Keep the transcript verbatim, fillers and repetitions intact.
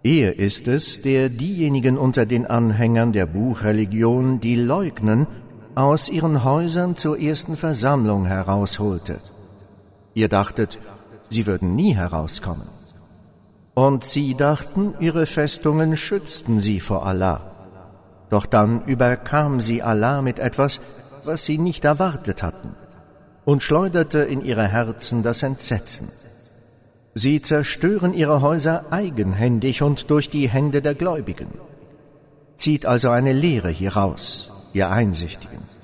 Er ist es, der diejenigen unter den Anhängern der Buchreligion, die leugnen, aus ihren Häusern zur ersten Versammlung herausholte. Ihr dachtet, sie würden nie herauskommen. Und sie dachten, ihre Festungen schützten sie vor Allah. Doch dann überkam sie Allah mit etwas, was sie nicht erwartet hatten, und schleuderte in ihre Herzen das Entsetzen. Sie zerstören ihre Häuser eigenhändig und durch die Hände der Gläubigen. Zieht also eine Lehre hieraus, ihr Einsichtigen.